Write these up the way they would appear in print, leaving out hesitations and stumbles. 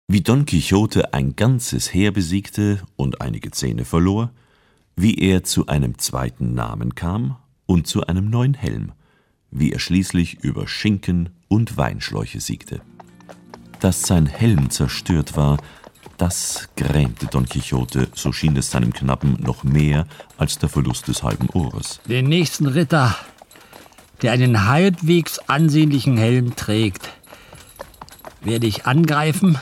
Wie Don Quixote ein ganzes Heer besiegte und einige Zähne verlor, wie er zu einem zweiten Namen kam und zu einem neuen Helm, wie er schließlich über Schinken und Weinschläuche siegte. Dass sein Helm zerstört war, das grämte Don Quixote, so schien es seinem Knappen noch mehr als der Verlust des halben Ohres. Den nächsten Ritter, der einen halbwegs ansehnlichen Helm trägt, werde ich angreifen,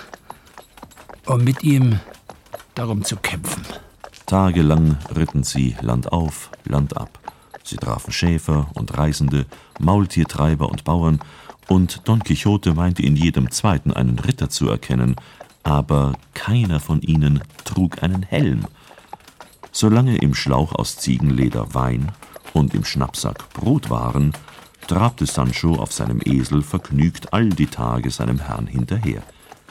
um mit ihm darum zu kämpfen. Tagelang ritten sie Land auf, Land ab. Sie trafen Schäfer und Reisende, Maultiertreiber und Bauern, und Don Quixote meinte in jedem zweiten einen Ritter zu erkennen, aber keiner von ihnen trug einen Helm. Solange im Schlauch aus Ziegenleder Wein und im Schnappsack Brot waren, trabte Sancho auf seinem Esel vergnügt all die Tage seinem Herrn hinterher.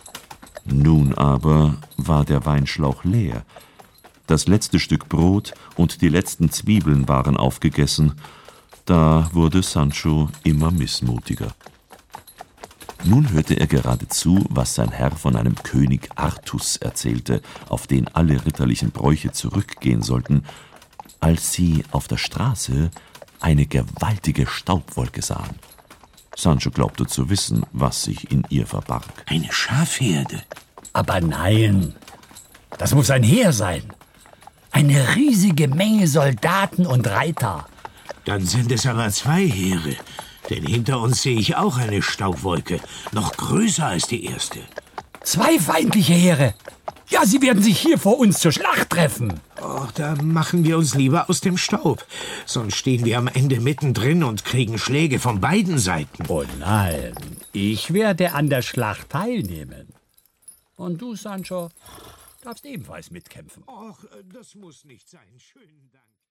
Nun aber war der Weinschlauch leer. Das letzte Stück Brot und die letzten Zwiebeln waren aufgegessen. Da wurde Sancho immer missmutiger. Nun hörte er geradezu, was sein Herr von einem König Artus erzählte, auf den alle ritterlichen Bräuche zurückgehen sollten, als sie auf der Straße eine gewaltige Staubwolke sahen. Sancho glaubte zu wissen, was sich in ihr verbarg. Eine Schafherde? Aber nein, das muss ein Heer sein. Eine riesige Menge Soldaten und Reiter. Dann sind es aber zwei Heere, denn hinter uns sehe ich auch eine Staubwolke, noch größer als die erste. Zwei feindliche Heere. Ja, sie werden sich hier vor uns zur Schlacht treffen. Och, da machen wir uns lieber aus dem Staub. Sonst stehen wir am Ende mittendrin und kriegen Schläge von beiden Seiten. Oh nein, ich werde an der Schlacht teilnehmen. Und du, Sancho, darfst ebenfalls mitkämpfen. Och, das muss nicht sein. Schönen Dank.